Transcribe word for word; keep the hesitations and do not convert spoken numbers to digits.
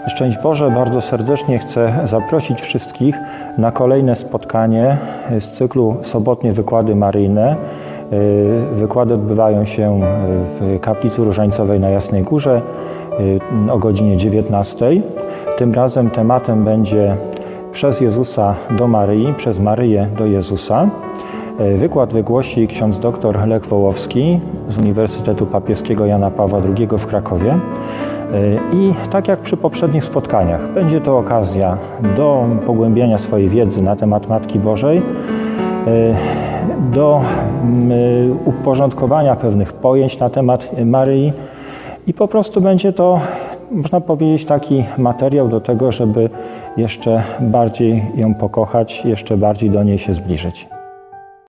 Szczęść Boże, bardzo serdecznie chcę zaprosić wszystkich na kolejne spotkanie z cyklu Sobotnie Wykłady Maryjne. Wykłady odbywają się w Kaplicy Różańcowej na Jasnej Górze o godzinie dziewiętnastej. Tym razem tematem będzie Przez Jezusa do Maryi, przez Maryję do Jezusa. Wykład wygłosi ksiądz dr Lech Wołowski z Uniwersytetu Papieskiego Jana Pawła drugiego w Krakowie. I tak jak przy poprzednich spotkaniach, będzie to okazja do pogłębiania swojej wiedzy na temat Matki Bożej, do uporządkowania pewnych pojęć na temat Maryi i po prostu będzie to, można powiedzieć, taki materiał do tego, żeby jeszcze bardziej ją pokochać, jeszcze bardziej do niej się zbliżyć.